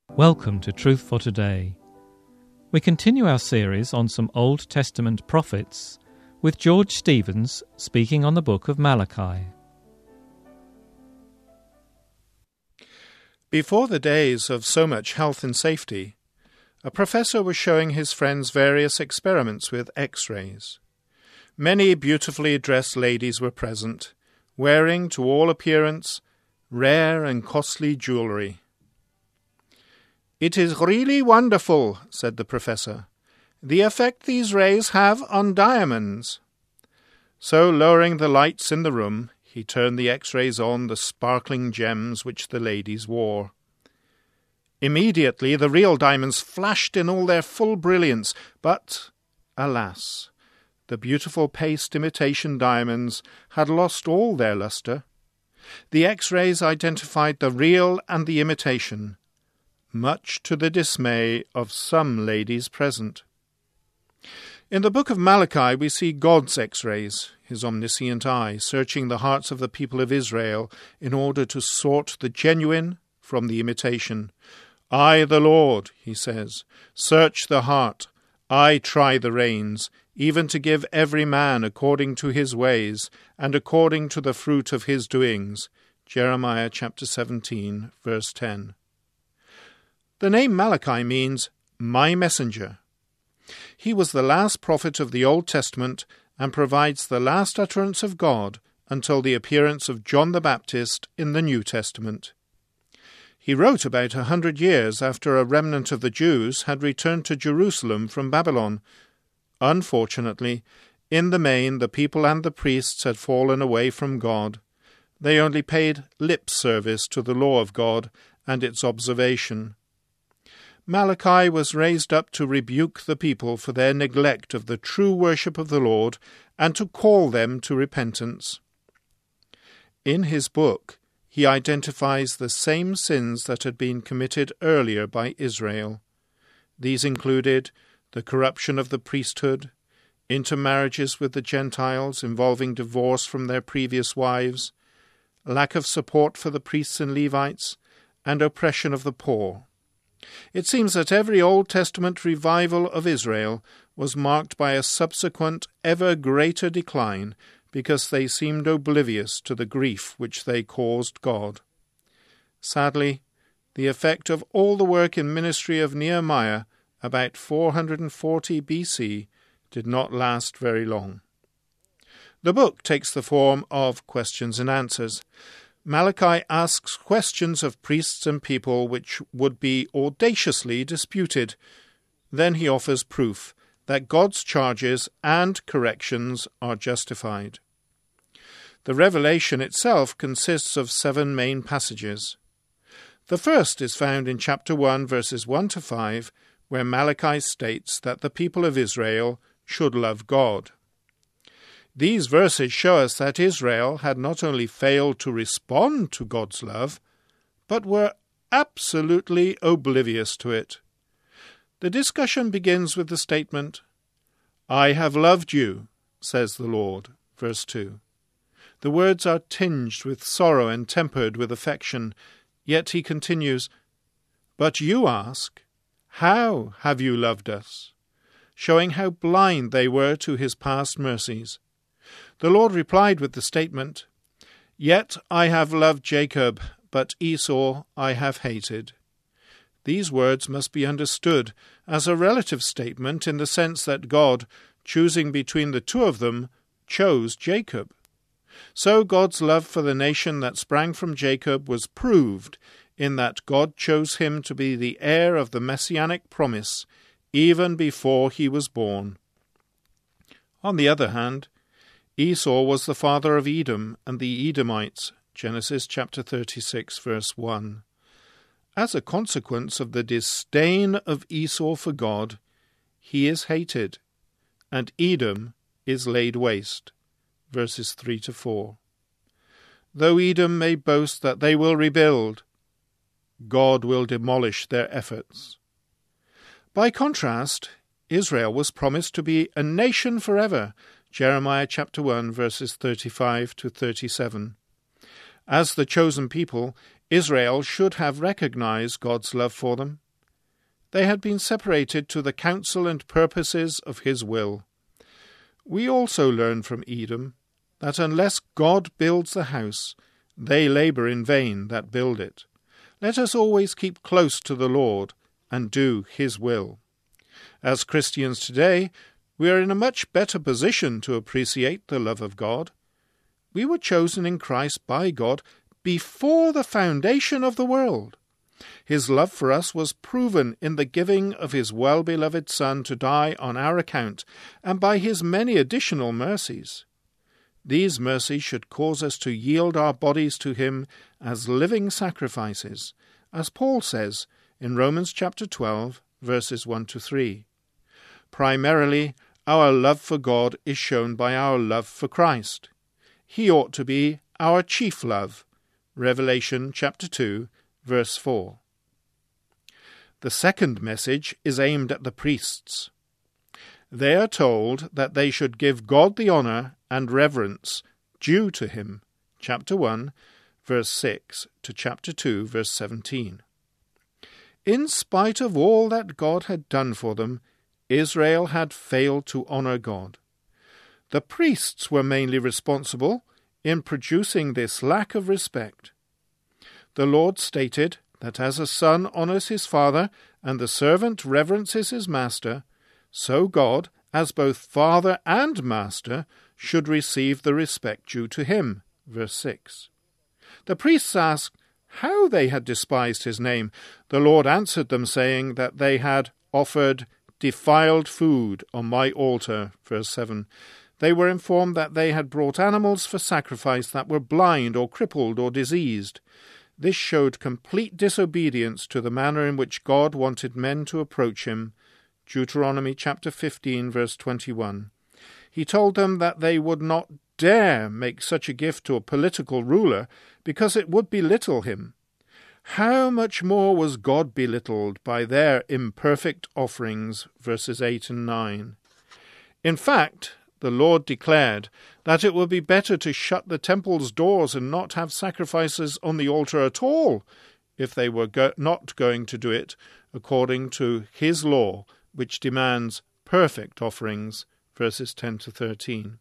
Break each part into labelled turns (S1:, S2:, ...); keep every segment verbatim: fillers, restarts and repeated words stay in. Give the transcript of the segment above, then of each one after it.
S1: Welcome to Truth for Today. We continue our series on some Old Testament prophets with George Stevens speaking on the book of Malachi.
S2: Before the days of so much health and safety, a professor was showing his friends various experiments with X-rays. Many beautifully dressed ladies were present, wearing, to all appearance, rare and costly jewellery. "It is really wonderful," said the professor, "the effect these rays have on diamonds." So, lowering the lights in the room, he turned the X-rays on the sparkling gems which the ladies wore. Immediately the real diamonds flashed in all their full brilliance, but, alas, the beautiful paste imitation diamonds had lost all their lustre. The X-rays identified the real and the imitation, much to the dismay of some ladies present. In the book of Malachi we see God's X-rays, his omniscient eye, searching the hearts of the people of Israel in order to sort the genuine from the imitation. "I, the Lord," he says, "search the heart. I try the reins, even to give every man according to his ways, and according to the fruit of his doings." Jeremiah chapter seventeen, verse ten. The name Malachi means, "my messenger." He was the last prophet of the Old Testament and provides the last utterance of God until the appearance of John the Baptist in the New Testament. He wrote about a hundred years after a remnant of the Jews had returned to Jerusalem from Babylon. Unfortunately, in the main, the people and the priests had fallen away from God. They only paid lip service to the law of God and its observation. Malachi was raised up to rebuke the people for their neglect of the true worship of the Lord and to call them to repentance. In his book, he identifies the same sins that had been committed earlier by Israel. These included the corruption of the priesthood, intermarriages with the Gentiles involving divorce from their previous wives, lack of support for the priests and Levites, and oppression of the poor. It seems that every Old Testament revival of Israel was marked by a subsequent ever greater decline because they seemed oblivious to the grief which they caused God. Sadly, the effect of all the work and ministry of Nehemiah about four hundred forty B C did not last very long. The book takes the form of questions and answers. Malachi asks questions of priests and people which would be audaciously disputed. Then he offers proof that God's charges and corrections are justified. The revelation itself consists of seven main passages. The first is found in chapter one, verses one to five, where Malachi states that the people of Israel should love God. These verses show us that Israel had not only failed to respond to God's love, but were absolutely oblivious to it. The discussion begins with the statement, "I have loved you, says the Lord," verse two. The words are tinged with sorrow and tempered with affection, yet he continues, "But you ask, how have you loved us?" showing how blind they were to his past mercies. The Lord replied with the statement, "Yet I have loved Jacob, but Esau I have hated." These words must be understood as a relative statement in the sense that God, choosing between the two of them, chose Jacob. So God's love for the nation that sprang from Jacob was proved in that God chose him to be the heir of the messianic promise even before he was born. On the other hand, Esau was the father of Edom and the Edomites, Genesis chapter thirty-six, verse one. As a consequence of the disdain of Esau for God, he is hated, and Edom is laid waste, verses three to four. Though Edom may boast that they will rebuild, God will demolish their efforts. By contrast, Israel was promised to be a nation forever, Jeremiah chapter one, verses thirty-five to thirty-seven. As the chosen people, Israel should have recognized God's love for them. They had been separated to the counsel and purposes of his will. We also learn from Edom that unless God builds the house, they labour in vain that build it. Let us always keep close to the Lord and do his will. As Christians today, we are in a much better position to appreciate the love of God. We were chosen in Christ by God before the foundation of the world. His love for us was proven in the giving of his well-beloved Son to die on our account, and by his many additional mercies. These mercies should cause us to yield our bodies to him as living sacrifices, as Paul says in Romans chapter twelve, verses one to three. Primarily, our love for God is shown by our love for Christ. He ought to be our chief love. Revelation chapter two, verse four. The second message is aimed at the priests. They are told that they should give God the honour and reverence due to him. Chapter one, verse six to chapter two, verse seventeen. In spite of all that God had done for them, Israel had failed to honour God. The priests were mainly responsible in producing this lack of respect. The Lord stated that as a son honours his father and the servant reverences his master, so God, as both father and master, should receive the respect due to him. Verse six. The priests asked how they had despised his name. The Lord answered them, saying that they had offered defiled food on my altar. Verse seven. They were informed that they had brought animals for sacrifice that were blind or crippled or diseased. This showed complete disobedience to the manner in which God wanted men to approach him. Deuteronomy chapter fifteen, verse twenty-one. He told them that they would not dare make such a gift to a political ruler because it would belittle him. How much more was God belittled by their imperfect offerings, verses eight and nine. In fact, the Lord declared that it would be better to shut the temple's doors and not have sacrifices on the altar at all, if they were go- not going to do it according to his law, which demands perfect offerings, verses ten to thirteen.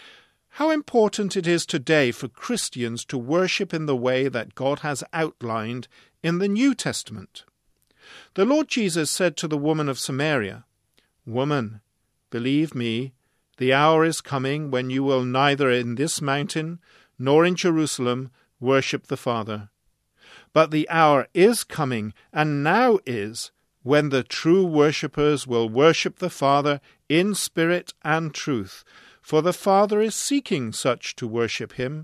S2: How important it is today for Christians to worship in the way that God has outlined in the New Testament. The Lord Jesus said to the woman of Samaria, "Woman, believe me, the hour is coming when you will neither in this mountain nor in Jerusalem worship the Father. But the hour is coming, and now is, when the true worshippers will worship the Father in spirit and truth, for the Father is seeking such to worship him.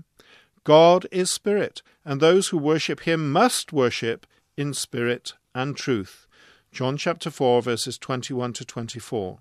S2: God is spirit, and those who worship him must worship in spirit and truth." John chapter four, verses twenty-one to twenty-four.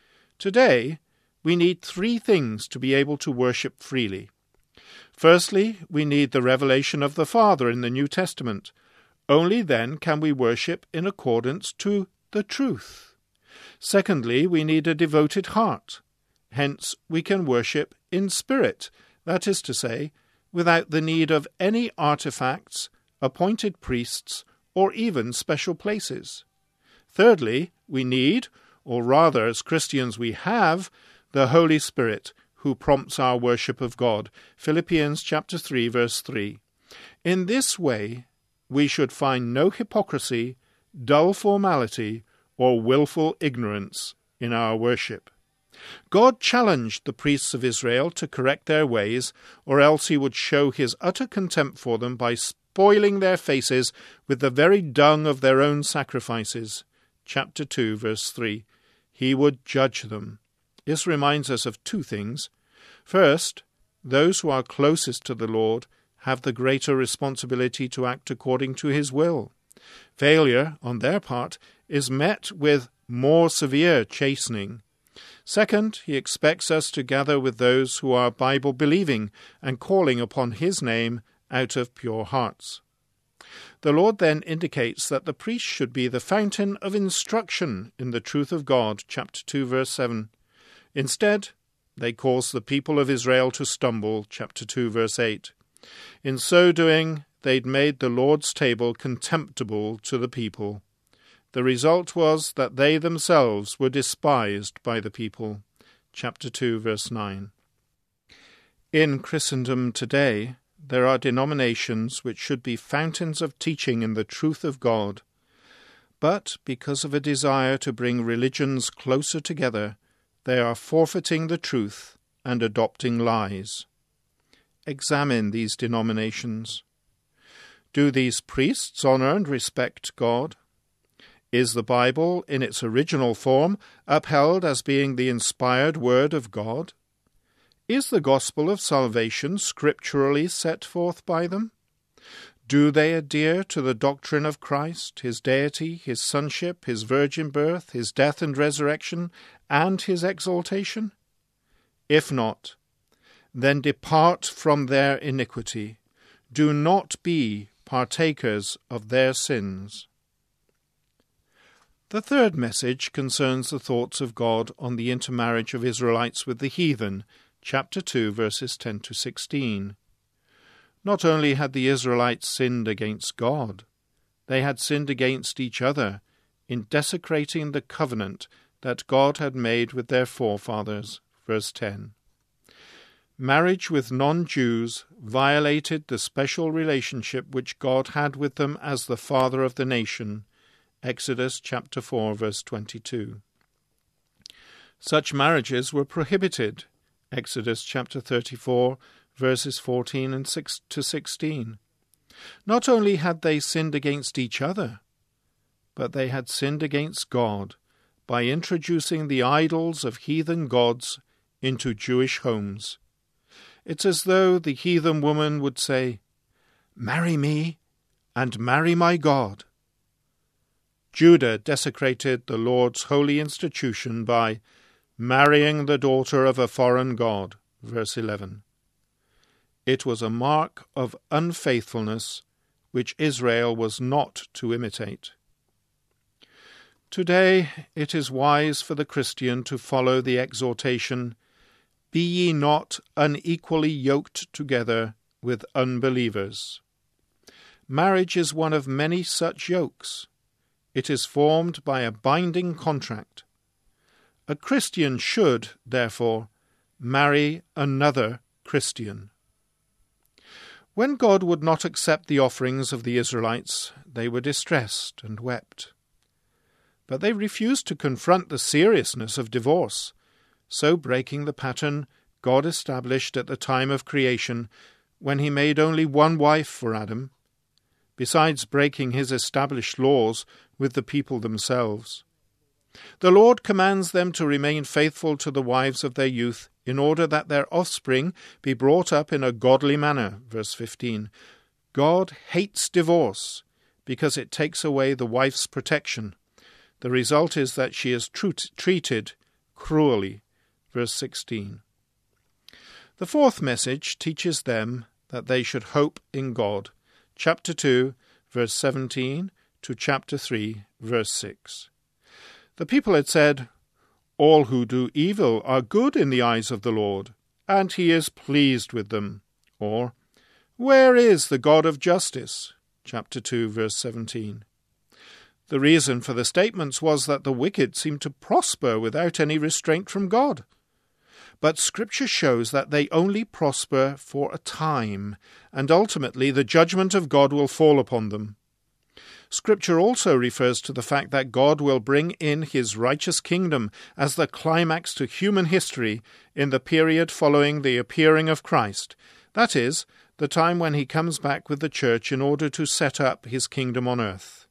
S2: Today, we need three things to be able to worship freely. Firstly, we need the revelation of the Father in the New Testament. Only then can we worship in accordance to the truth. Secondly, we need a devoted heart. Hence, we can worship in spirit, that is to say, without the need of any artifacts, appointed priests, or even special places. Thirdly, we need, or rather as Christians we have, the Holy Spirit, who prompts our worship of God. Philippians chapter three, verse three. In this way, we should find no hypocrisy, dull formality, or willful ignorance in our worship. God challenged the priests of Israel to correct their ways, or else he would show his utter contempt for them by spoiling their faces with the very dung of their own sacrifices. Chapter two, verse three. He would judge them. This reminds us of two things. First, those who are closest to the Lord have the greater responsibility to act according to his will. Failure, on their part, is met with more severe chastening. Second, he expects us to gather with those who are Bible-believing and calling upon his name out of pure hearts. The Lord then indicates that the priest should be the fountain of instruction in the truth of God, chapter two, verse seven. Instead, they cause the people of Israel to stumble, chapter two, verse eight. In so doing, they'd made the Lord's table contemptible to the people. The result was that they themselves were despised by the people. Chapter two, verse nine. In Christendom today, there are denominations which should be fountains of teaching in the truth of God, but because of a desire to bring religions closer together, they are forfeiting the truth and adopting lies. Examine these denominations. Do these priests honor and respect God? Is the Bible, in its original form, upheld as being the inspired word of God? Is the gospel of salvation scripturally set forth by them? Do they adhere to the doctrine of Christ, his deity, his sonship, his virgin birth, his death and resurrection, and his exaltation? If not, then depart from their iniquity. Do not be partakers of their sins. The third message concerns the thoughts of God on the intermarriage of Israelites with the heathen, chapter two, verses ten to sixteen. Not only had the Israelites sinned against God, they had sinned against each other in desecrating the covenant that God had made with their forefathers, verse ten. Marriage with non-Jews violated the special relationship which God had with them as the father of the nation, Exodus chapter four, verse twenty-two. Such marriages were prohibited, Exodus chapter thirty-four, verses fourteen and six to sixteen. Not only had they sinned against each other, but they had sinned against God by introducing the idols of heathen gods into Jewish homes. It's as though the heathen woman would say, "Marry me and marry my God." Judah desecrated the Lord's holy institution by marrying the daughter of a foreign god, verse eleven. It was a mark of unfaithfulness which Israel was not to imitate. Today it is wise for the Christian to follow the exhortation, "Be ye not unequally yoked together with unbelievers." Marriage is one of many such yokes. It is formed by a binding contract. A Christian should, therefore, marry another Christian. When God would not accept the offerings of the Israelites, they were distressed and wept. But they refused to confront the seriousness of divorce, so breaking the pattern God established at the time of creation, when he made only one wife for Adam, besides breaking his established laws with the people themselves. The Lord commands them to remain faithful to the wives of their youth, in order that their offspring be brought up in a godly manner, verse fifteen. God hates divorce, because it takes away the wife's protection. The result is that she is tr- treated cruelly, verse sixteen. The fourth message teaches them that they should hope in God, chapter two, verse seventeen, to chapter three, verse six. The people had said, "All who do evil are good in the eyes of the Lord, and he is pleased with them." Or, "Where is the God of justice?" Chapter two, verse seventeen. The reason for the statements was that the wicked seemed to prosper without any restraint from God. But Scripture shows that they only prosper for a time, and ultimately the judgment of God will fall upon them. Scripture also refers to the fact that God will bring in his righteous kingdom as the climax to human history in the period following the appearing of Christ, that is, the time when he comes back with the church in order to set up his kingdom on earth.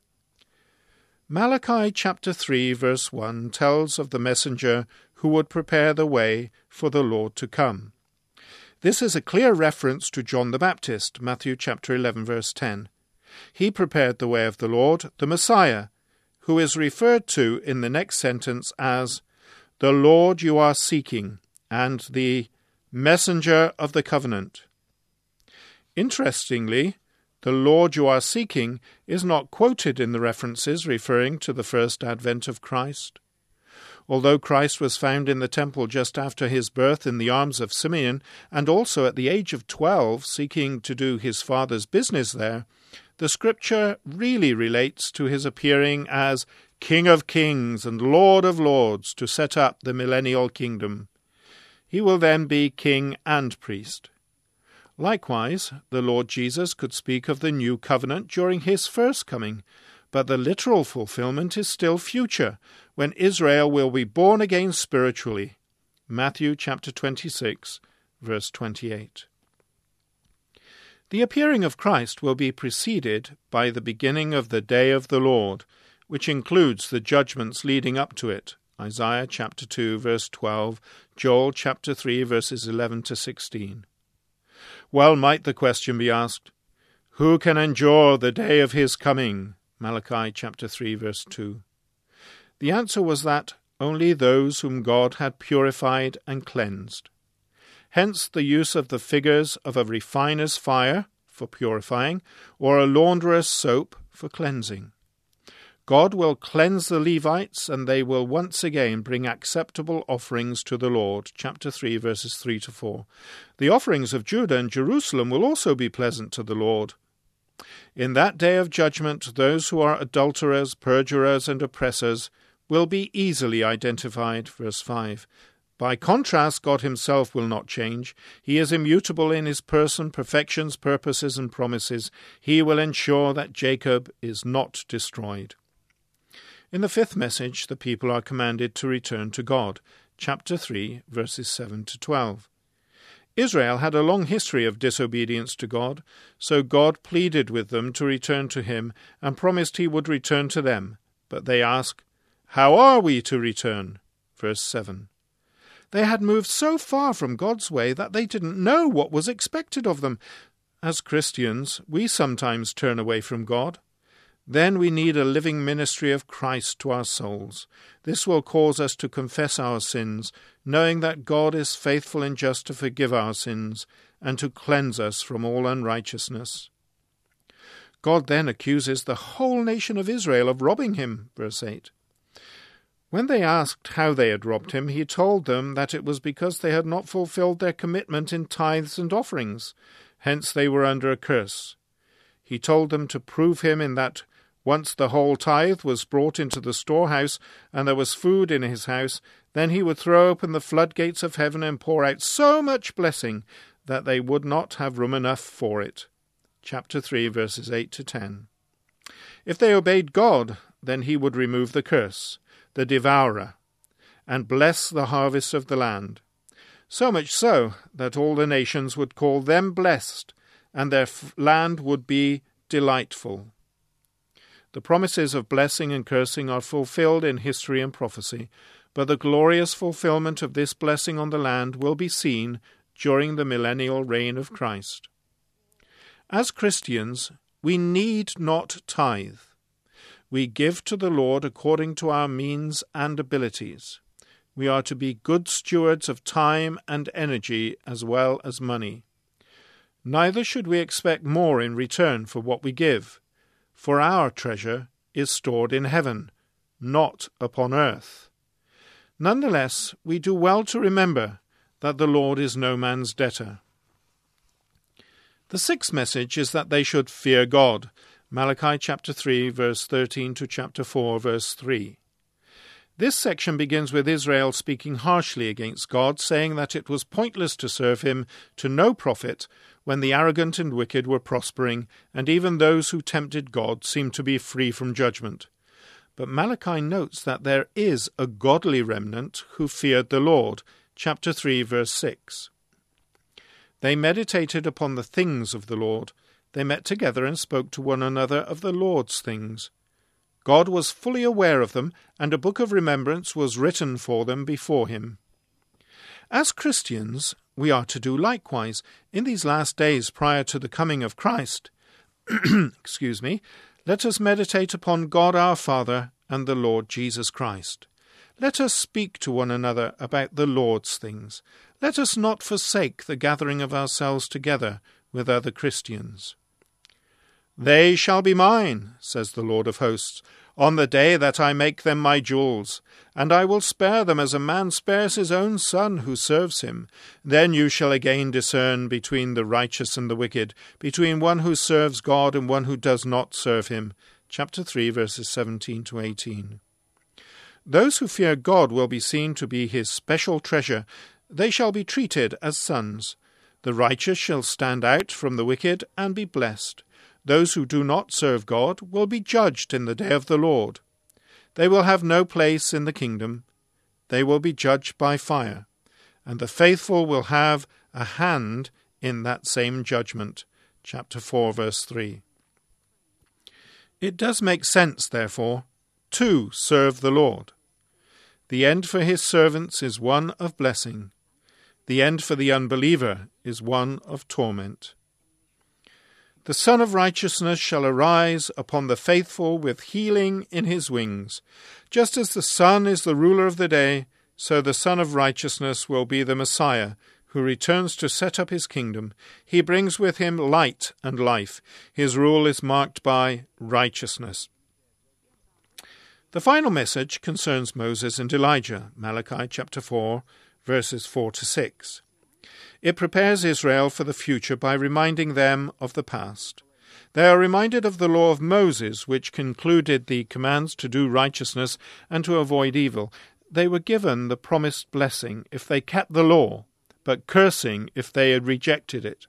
S2: Malachi chapter three, verse one tells of the messenger who would prepare the way for the Lord to come. This is a clear reference to John the Baptist, Matthew chapter eleven, verse ten. He prepared the way of the Lord, the Messiah, who is referred to in the next sentence as the Lord you are seeking and the messenger of the covenant. Interestingly, the Lord you are seeking is not quoted in the references referring to the first advent of Christ. Although Christ was found in the temple just after his birth in the arms of Simeon, and also at the age of twelve, seeking to do his father's business there, the scripture really relates to his appearing as King of Kings and Lord of Lords to set up the millennial kingdom. He will then be king and priest. Likewise, the Lord Jesus could speak of the new covenant during his first coming, but the literal fulfillment is still future, when Israel will be born again spiritually. Matthew chapter twenty-six, verse twenty-eight. The appearing of Christ will be preceded by the beginning of the day of the Lord, which includes the judgments leading up to it. Isaiah chapter two, verse twelve, Joel chapter three, verses eleven to sixteen. Well might the question be asked, who can endure the day of his coming? Malachi chapter three, verse two. The answer was that only those whom God had purified and cleansed. Hence the use of the figures of a refiner's fire for purifying, or a launderer's soap for cleansing. God will cleanse the Levites, and they will once again bring acceptable offerings to the Lord. Chapter three, verses three to four. The offerings of Judah and Jerusalem will also be pleasant to the Lord. In that day of judgment, those who are adulterers, perjurers, and oppressors will be easily identified. Verse five. By contrast, God himself will not change. He is immutable in his person, perfections, purposes, and promises. He will ensure that Jacob is not destroyed. In the fifth message, the people are commanded to return to God. Chapter three, verses seven to twelve. Israel had a long history of disobedience to God, so God pleaded with them to return to him and promised he would return to them. But they ask, how are we to return? Verse seven. They had moved so far from God's way that they didn't know what was expected of them. As Christians, we sometimes turn away from God. Then we need a living ministry of Christ to our souls. This will cause us to confess our sins, knowing that God is faithful and just to forgive our sins and to cleanse us from all unrighteousness. God then accuses the whole nation of Israel of robbing him, verse eight. When they asked how they had robbed him, he told them that it was because they had not fulfilled their commitment in tithes and offerings. Hence they were under a curse. He told them to prove him in that once the whole tithe was brought into the storehouse, and there was food in his house, then he would throw open the floodgates of heaven and pour out so much blessing that they would not have room enough for it. Chapter three, verses eight to ten. If they obeyed God, then he would remove the curse, the devourer, and bless the harvest of the land. So much so that all the nations would call them blessed, and their f- land would be delightful. The promises of blessing and cursing are fulfilled in history and prophecy, but the glorious fulfillment of this blessing on the land will be seen during the millennial reign of Christ. As Christians, we need not tithe. We give to the Lord according to our means and abilities. We are to be good stewards of time and energy as well as money. Neither should we expect more in return for what we give, for our treasure is stored in heaven, not upon earth. Nonetheless, we do well to remember that the Lord is no man's debtor. The sixth message is that they should fear God. Malachi chapter three, verse thirteen to chapter four, verse three. This section begins with Israel speaking harshly against God, saying that it was pointless to serve him to no profit when the arrogant and wicked were prospering, and even those who tempted God seemed to be free from judgment. But Malachi notes that there is a godly remnant who feared the Lord. Chapter three, verse six. They meditated upon the things of the Lord. They met together and spoke to one another of the Lord's things. God was fully aware of them, and a book of remembrance was written for them before him. As Christians, we are to do likewise in these last days prior to the coming of Christ. Excuse me. Let us meditate upon God our Father and the Lord Jesus Christ. Let us speak to one another about the Lord's things. Let us not forsake the gathering of ourselves together with other Christians. They shall be mine, says the Lord of hosts. on the day that I make them my jewels, and I will spare them as a man spares his own son who serves him. Then you shall again discern between the righteous and the wicked, between one who serves God and one who does not serve him. Chapter three, verses seventeen to eighteen. Those who fear God will be seen to be his special treasure. They shall be treated as sons. The righteous shall stand out from the wicked and be blessed. Those who do not serve God will be judged in the day of the Lord. They will have no place in the kingdom. They will be judged by fire, and the faithful will have a hand in that same judgment. Chapter four, verse three. It does make sense, therefore, to serve the Lord. The end for his servants is one of blessing. The end for the unbeliever is one of torment. The Son of Righteousness shall arise upon the faithful with healing in his wings. Just as the sun is the ruler of the day, so the Son of Righteousness will be the Messiah, who returns to set up his kingdom. He brings with him light and life. His rule is marked by righteousness. The final message concerns Moses and Elijah, Malachi chapter four, verses four to six. It prepares Israel for the future by reminding them of the past. They are reminded of the law of Moses, which concluded the commands to do righteousness and to avoid evil. They were given the promised blessing if they kept the law, but cursing if they had rejected it.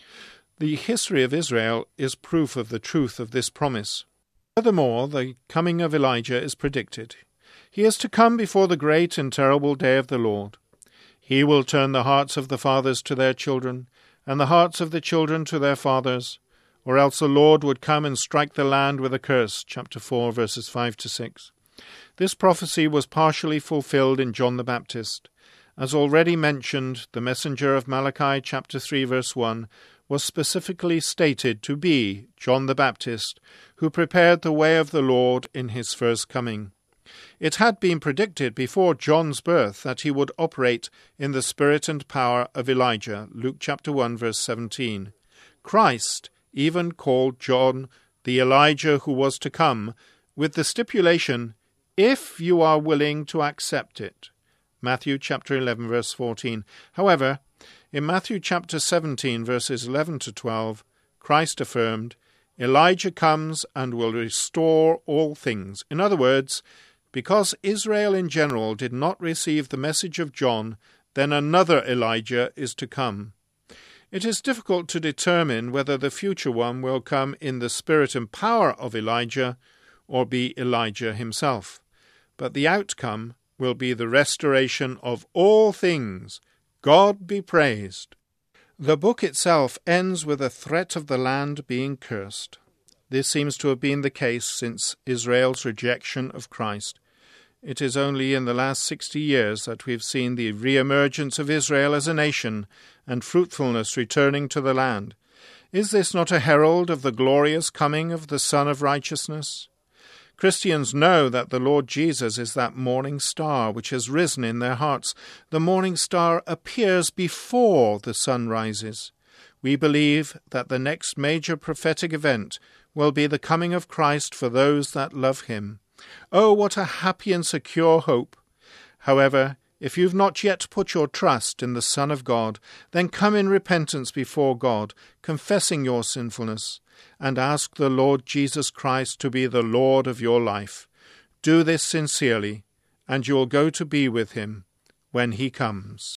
S2: The history of Israel is proof of the truth of this promise. Furthermore, the coming of Elijah is predicted. He is to come before the great and terrible day of the Lord. He will turn the hearts of the fathers to their children, and the hearts of the children to their fathers, or else the Lord would come and strike the land with a curse. Chapter four, verses five to six. This prophecy was partially fulfilled in John the Baptist. As already mentioned, the messenger of Malachi chapter three, verse one, was specifically stated to be John the Baptist, who prepared the way of the Lord in his first coming. It had been predicted before John's birth that he would operate in the spirit and power of Elijah, Luke chapter one, verse seventeen. Christ even called John the Elijah who was to come, with the stipulation, if you are willing to accept it. Matthew chapter eleven, verse fourteen. However, in Matthew chapter seventeen, verses eleven to twelve, Christ affirmed, Elijah comes and will restore all things. In other words, because Israel in general did not receive the message of John, then another Elijah is to come. It is difficult to determine whether the future one will come in the spirit and power of Elijah or be Elijah himself. But the outcome will be the restoration of all things. God be praised. The book itself ends with a threat of the land being cursed. This seems to have been the case since Israel's rejection of Christ. It is only in the last sixty years that we've seen the re-emergence of Israel as a nation and fruitfulness returning to the land. Is this not a herald of the glorious coming of the Son of Righteousness? Christians know that the Lord Jesus is that morning star which has risen in their hearts. The morning star appears before the sun rises. We believe that the next major prophetic event will be the coming of Christ for those that love him. Oh, what a happy and secure hope! However, if you've not yet put your trust in the Son of God, then come in repentance before God, confessing your sinfulness, and ask the Lord Jesus Christ to be the Lord of your life. Do this sincerely, and you will go to be with him when he comes.